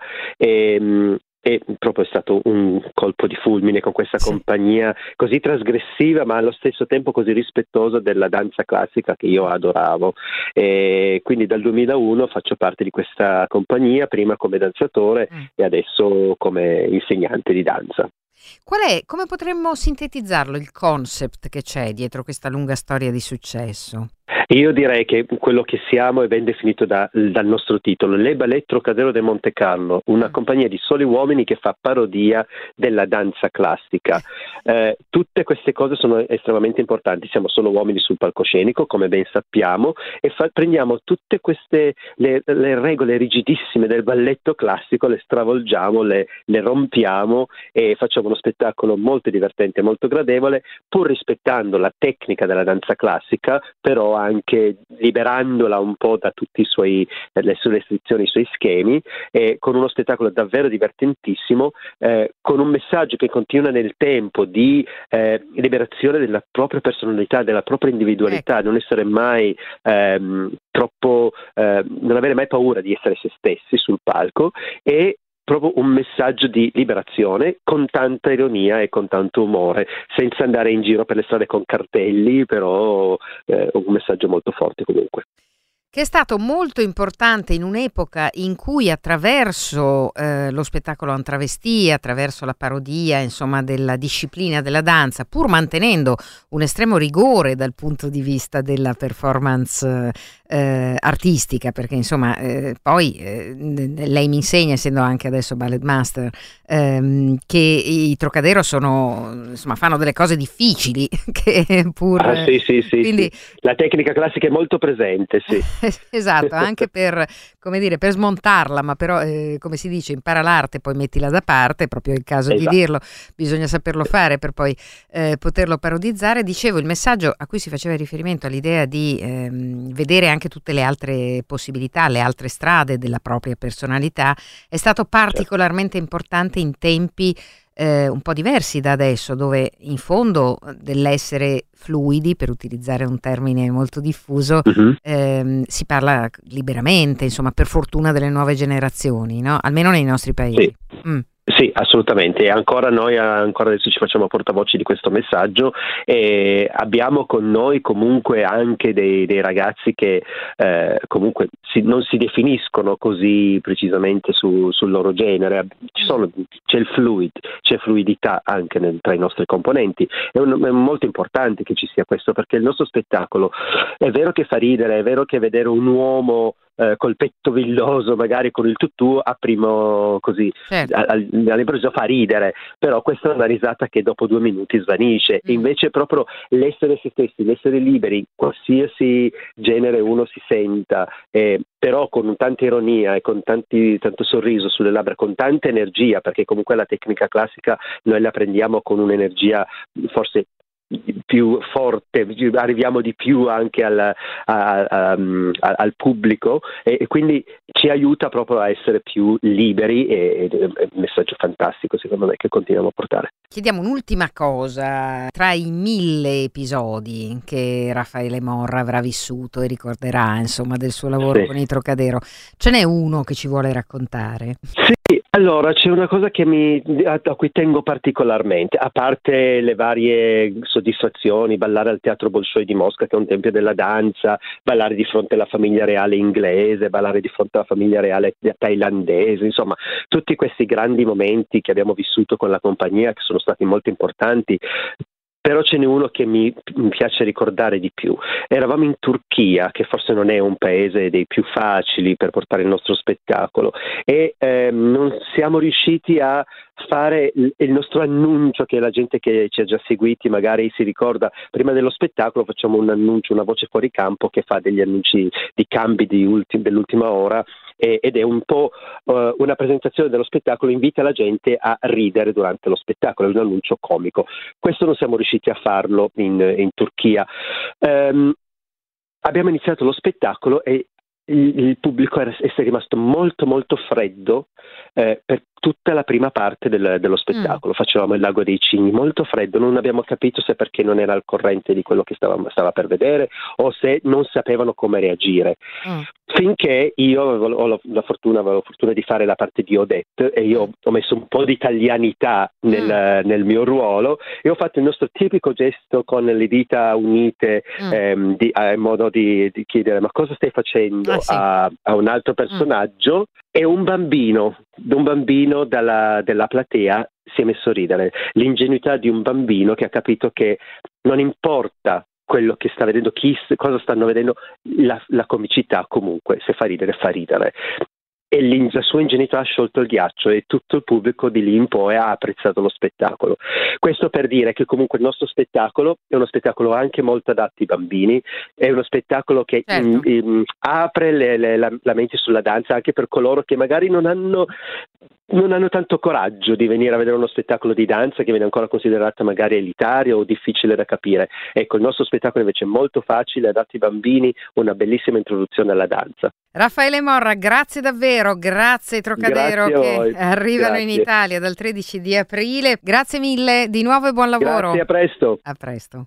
e, e proprio è stato un colpo di fulmine con questa sì. compagnia così trasgressiva ma allo stesso tempo così rispettosa della danza classica che io adoravo e quindi dal duemilauno faccio parte di questa compagnia, prima come danzatore mm. e adesso come insegnante di danza. Qual è, come potremmo sintetizzarlo, il concept che c'è dietro questa lunga storia di successo? Io direi che quello che siamo è ben definito da, dal nostro titolo, Le Ballet Trocadero de Monte Carlo, una compagnia di soli uomini che fa parodia della danza classica. Eh, tutte queste cose sono estremamente importanti, siamo solo uomini sul palcoscenico, come ben sappiamo, e fa, prendiamo tutte queste le, le regole rigidissime del balletto classico, le stravolgiamo, le, le rompiamo e facciamo uno spettacolo molto divertente, molto gradevole, pur rispettando la tecnica della danza classica, però anche liberandola un po' da tutte le sue restrizioni, i suoi schemi, e con uno spettacolo davvero divertentissimo, eh, con un messaggio che continua nel tempo di eh, liberazione della propria personalità, della propria individualità, non essere mai ehm, troppo, eh, non avere mai paura di essere se stessi sul palco e proprio un messaggio di liberazione con tanta ironia e con tanto umore, senza andare in giro per le strade con cartelli, però eh, un messaggio molto forte comunque. Che è stato molto importante in un'epoca in cui attraverso eh, lo spettacolo en travesti, attraverso la parodia, insomma, della disciplina della danza, pur mantenendo un estremo rigore dal punto di vista della performance eh, artistica, perché insomma eh, poi eh, lei mi insegna, essendo anche adesso ballet master, ehm, che i Trocadero sono, insomma, fanno delle cose difficili che pur ah, sì, sì, sì, quindi sì. La tecnica classica è molto presente, sì. Esatto, anche per, come dire, per smontarla, ma però eh, come si dice, impara l'arte, poi mettila da parte, è proprio il caso esatto. di dirlo, bisogna saperlo fare per poi eh, poterlo parodizzare. Dicevo, il messaggio a cui si faceva riferimento, all'idea di ehm, vedere anche tutte le altre possibilità, le altre strade della propria personalità, è stato particolarmente certo. importante in tempi Eh, un po' diversi da adesso, dove in fondo dell'essere fluidi, per utilizzare un termine molto diffuso, uh-huh. ehm, si parla liberamente, insomma, per fortuna delle nuove generazioni, no? Almeno nei nostri paesi. Sì. Mm. Sì, assolutamente, e ancora noi ancora adesso ci facciamo portavoce di questo messaggio e abbiamo con noi comunque anche dei, dei ragazzi che eh, comunque si, non si definiscono così precisamente su, sul loro genere. Ci sono, c'è il fluid, c'è fluidità anche nel, tra i nostri componenti. È, un, è molto importante che ci sia questo, perché il nostro spettacolo è vero che fa ridere, è vero che vedere un uomo eh, col petto villoso, magari con il tutù, a primo così, certo. all'improvviso fa ridere, però questa è una risata che dopo due minuti svanisce. Mm. Invece proprio l'essere se stessi, l'essere liberi, qualsiasi genere uno si senta, eh, però con tanta ironia e con tanti, tanto sorriso sulle labbra, con tanta energia, perché comunque la tecnica classica noi la prendiamo con un'energia forse più forte, arriviamo di più anche al, a, a, a, al pubblico, e, e quindi ci aiuta proprio a essere più liberi, e, e è un messaggio fantastico secondo me che continuiamo a portare. Chiediamo un'ultima cosa: tra i mille episodi che Raffaele Morra avrà vissuto e ricorderà, insomma, del suo lavoro sì. con i Trocadero, ce n'è uno che ci vuole raccontare? Sì, allora c'è una cosa che mi, a, a cui tengo particolarmente, a parte le varie soddisfazioni, ballare al Teatro Bolshoi di Mosca, che è un tempio della danza, ballare di fronte alla famiglia reale inglese, ballare di fronte alla famiglia reale thailandese, insomma tutti questi grandi momenti che abbiamo vissuto con la compagnia, che sono stati molto importanti. Però ce n'è uno che mi, mi piace ricordare di più. Eravamo in Turchia, che forse non è un paese dei più facili per portare il nostro spettacolo, e eh, non siamo riusciti a fare il, il nostro annuncio, che la gente che ci ha già seguiti magari si ricorda. Prima dello spettacolo facciamo un annuncio, una voce fuori campo che fa degli annunci di cambi di ultim, dell'ultima ora, ed è un po' uh, una presentazione dello spettacolo, invita la gente a ridere durante lo spettacolo, è un annuncio comico. Questo non siamo riusciti a farlo in, in Turchia. Um, abbiamo iniziato lo spettacolo e il, il pubblico è, è rimasto molto molto freddo eh, per tutta la prima parte del, dello spettacolo. Mm. Facevamo il Lago dei Cigni, molto freddo, non abbiamo capito se perché non era al corrente di quello che stava, stava per vedere, o se non sapevano come reagire. Mm. Finché io avevo, ho la, la fortuna, avevo la fortuna di fare la parte di Odette, e io ho messo un po' di italianità nel, mm. nel mio ruolo, e ho fatto il nostro tipico gesto con le dita unite, mm. ehm, di, eh, in modo di, di chiedere: ma cosa stai facendo ah, sì. a, a un altro personaggio? Mm. E un bambino, un bambino dalla, della platea si è messo a ridere. L'ingenuità di un bambino che ha capito che non importa quello che sta vedendo, chi, cosa stanno vedendo, la, la comicità comunque, se fa ridere, fa ridere. E la sua ingenuità ha sciolto il ghiaccio, e tutto il pubblico di lì in poi ha apprezzato lo spettacolo. Questo per dire che comunque il nostro spettacolo è uno spettacolo anche molto adatto ai bambini, è uno spettacolo che certo. in, in, apre le, le, la, la mente sulla danza anche per coloro che magari non hanno non hanno tanto coraggio di venire a vedere uno spettacolo di danza, che viene ancora considerato magari elitario o difficile da capire. Ecco, il nostro spettacolo invece è molto facile, adatto ai bambini, una bellissima introduzione alla danza. Raffaele Morra, grazie davvero, grazie ai Trocadero grazie che arrivano grazie. in Italia dal tredici di aprile. Grazie mille di nuovo e buon lavoro. Grazie, a presto. A presto.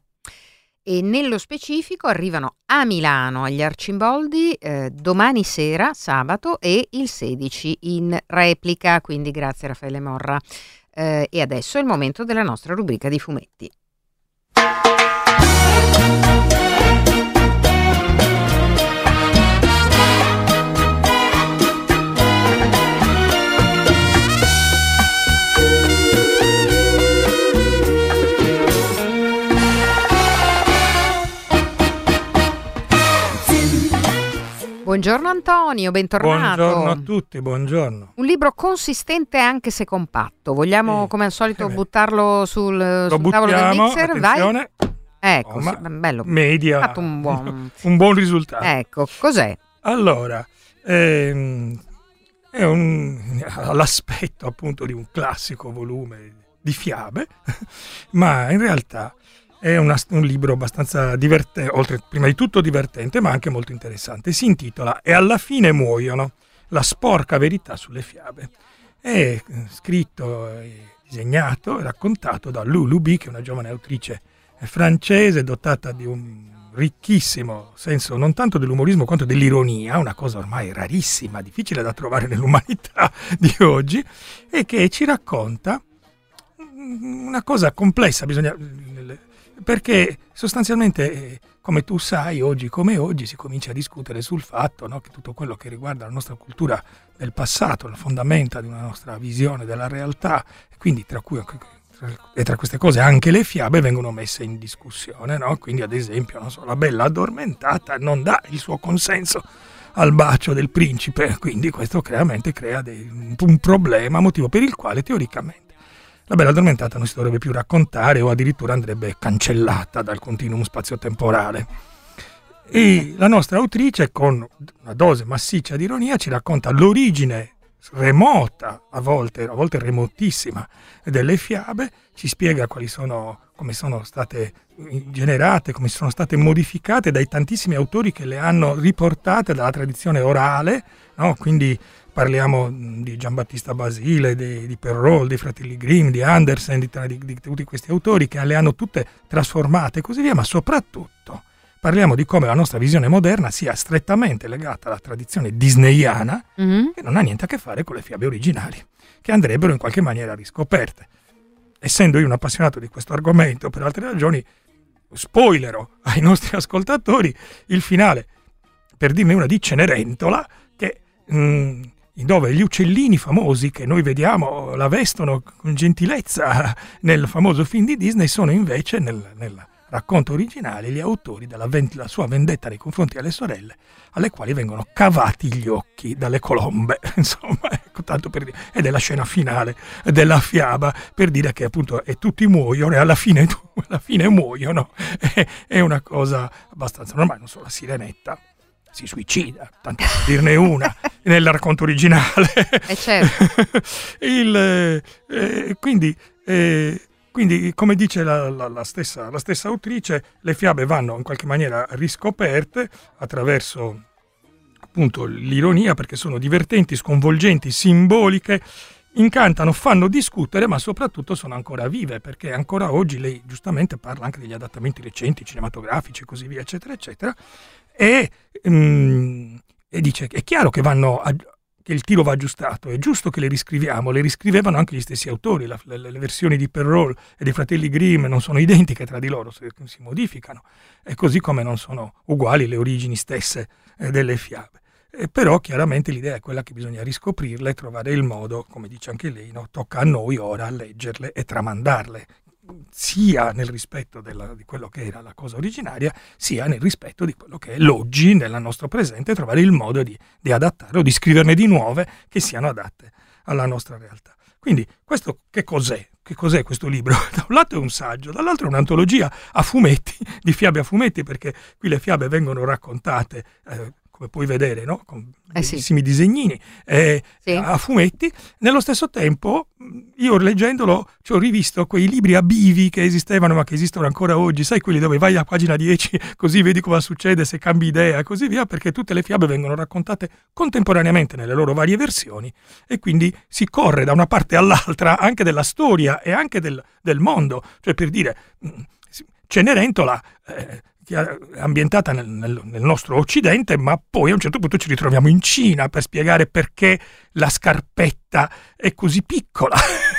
E nello specifico arrivano a Milano agli Arcimboldi eh, domani sera, sabato, e il sedici in replica, quindi grazie Raffaele Morra. Eh, e adesso è il momento della nostra rubrica di fumetti. Buongiorno Antonio, bentornato. Buongiorno a tutti, buongiorno. Un libro consistente anche se compatto. Vogliamo, sì, come al solito, eh buttarlo sul, sul tavolo del mixer? Attenzione. Vai. Ecco, oh, sì, bello. Media. Fatto un buon... un buon risultato. Ecco, cos'è? Allora, ehm, è un, l'aspetto appunto di un classico volume di fiabe, ma in realtà è una, un libro abbastanza divertente, oltre prima di tutto divertente, ma anche molto interessante. Si intitola E alla fine muoiono, la sporca verità sulle fiabe. È scritto, disegnato e raccontato da Lou Luby, che è una giovane autrice francese dotata di un ricchissimo senso non tanto dell'umorismo quanto dell'ironia, una cosa ormai rarissima, difficile da trovare nell'umanità di oggi, e che ci racconta una cosa complessa, bisogna... perché sostanzialmente, come tu sai, oggi come oggi si comincia a discutere sul fatto, no, che tutto quello che riguarda la nostra cultura del passato, le fondamenta di una nostra visione della realtà, quindi tra cui e tra queste cose anche le fiabe vengono messe in discussione, no? Quindi ad esempio, non so, la bella addormentata non dà il suo consenso al bacio del principe, quindi questo chiaramente crea dei, un problema, motivo per il quale teoricamente la Bella Addormentata non si dovrebbe più raccontare o addirittura andrebbe cancellata dal continuum spazio-temporale. E la nostra autrice, con una dose massiccia di ironia, ci racconta l'origine remota, a volte, a volte remotissima, delle fiabe, ci spiega quali sono, come sono state generate, come sono state modificate dai tantissimi autori che le hanno riportate dalla tradizione orale, no? Quindi parliamo di Giambattista Basile, di, di Perrault, dei fratelli Grimm, di Andersen, di, di, di tutti questi autori che le hanno tutte trasformate e così via, ma soprattutto parliamo di come la nostra visione moderna sia strettamente legata alla tradizione disneyana, mm-hmm. che non ha niente a che fare con le fiabe originali, che andrebbero in qualche maniera riscoperte. Essendo io un appassionato di questo argomento, per altre ragioni, spoilerò ai nostri ascoltatori il finale, per dirne una, di Cenerentola, che mh, dove gli uccellini famosi che noi vediamo la vestono con gentilezza nel famoso film di Disney sono invece nel, nel racconto originale gli autori della ven- la sua vendetta nei confronti alle sorelle, alle quali vengono cavati gli occhi dalle colombe, insomma, ecco, tanto per dire, ed è la scena finale della fiaba, per dire che appunto e tutti muoiono e alla fine, alla fine muoiono, è, è una cosa abbastanza normale. Non solo la Sirenetta si suicida, tanto per dirne una, nel racconto originale. E certo. Il, eh, quindi eh, Quindi, come dice la, la, la, stessa, la stessa autrice, le fiabe vanno in qualche maniera riscoperte attraverso appunto l'ironia, perché sono divertenti, sconvolgenti, simboliche, incantano, fanno discutere, ma soprattutto sono ancora vive, perché ancora oggi lei giustamente parla anche degli adattamenti recenti, cinematografici e così via, eccetera, eccetera, e, mm, e dice che è chiaro che vanno a, che il tiro va aggiustato, è giusto che le riscriviamo, le riscrivevano anche gli stessi autori, la, le, le versioni di Perrault e dei fratelli Grimm non sono identiche tra di loro, si, si modificano, e così come non sono uguali le origini stesse eh, delle fiabe. Eh, però chiaramente l'idea è quella che bisogna riscoprirle e trovare il modo, come dice anche lei, no? Tocca a noi ora leggerle e tramandarle, sia nel rispetto della, di quello che era la cosa originaria, sia nel rispetto di quello che è l'oggi nel nostro presente, trovare il modo di, di adattare o di scriverne di nuove che siano adatte alla nostra realtà. Quindi questo che cos'è? Che cos'è questo libro? Da un lato è un saggio, dall'altro è un'antologia a fumetti, di fiabe a fumetti, perché qui le fiabe vengono raccontate eh, come puoi vedere, no? Con bellissimi eh sì. disegnini eh, sì. a fumetti. Nello stesso tempo io leggendolo ci ho rivisto quei libri a bivi che esistevano ma che esistono ancora oggi, sai, quelli dove vai a pagina dieci così vedi cosa succede se cambi idea e così via, perché tutte le fiabe vengono raccontate contemporaneamente nelle loro varie versioni e quindi si corre da una parte all'altra anche della storia e anche del, del mondo, cioè per dire Cenerentola eh, ambientata nel, nel, nel nostro occidente, ma poi a un certo punto ci ritroviamo in Cina per spiegare perché la scarpetta è così piccola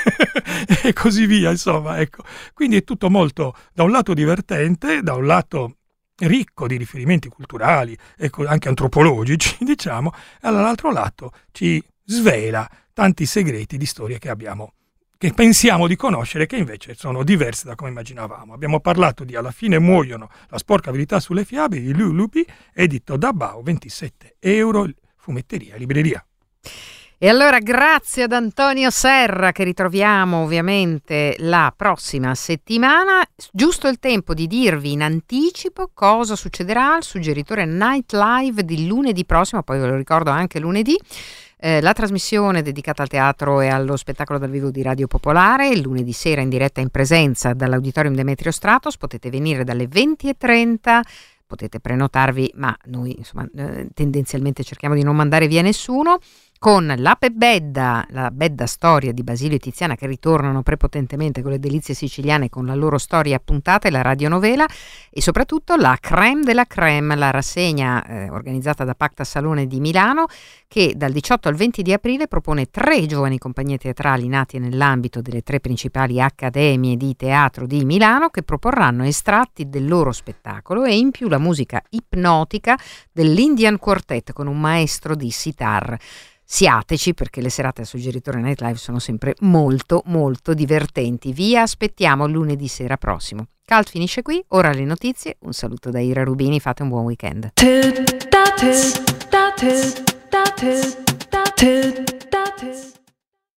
e così via, insomma, ecco. Quindi è tutto molto, da un lato divertente, da un lato ricco di riferimenti culturali e anche antropologici, diciamo, e dall'altro lato ci svela tanti segreti di storie che abbiamo, che pensiamo di conoscere, che invece sono diverse da come immaginavamo. Abbiamo parlato di Alla fine muoiono, la sporca verità sulle fiabe di Lulupi, edito da Bao, ventisette euro, fumetteria, libreria. E allora grazie ad Antonio Serra, che ritroviamo ovviamente la prossima settimana. Giusto il tempo di dirvi in anticipo cosa succederà al suggeritore Night Live di lunedì prossimo, poi ve lo ricordo anche lunedì. Eh, la trasmissione dedicata al teatro e allo spettacolo dal vivo di Radio Popolare, il lunedì sera in diretta in presenza dall'Auditorium Demetrio Stratos, potete venire dalle venti e trenta, potete prenotarvi, ma noi insomma eh, tendenzialmente cerchiamo di non mandare via nessuno, con la Pebedda, la Bedda storia di Basilio e Tiziana, che ritornano prepotentemente con le delizie siciliane, con la loro storia appuntata e la radionovela, e soprattutto la Crème de la Crème, la rassegna eh, organizzata da Pacta Salone di Milano, che dal diciotto al venti di aprile propone tre giovani compagnie teatrali nate nell'ambito delle tre principali accademie di teatro di Milano, che proporranno estratti del loro spettacolo e in più la musica ipnotica dell'Indian Quartet con un maestro di sitar. Siateci, perché le serate al suggeritore Night Live sono sempre molto molto divertenti. Vi aspettiamo lunedì sera prossimo. Cult finisce qui, ora le notizie. Un saluto da Ira Rubini, fate un buon weekend. da toot, da toot, da toot, da toot.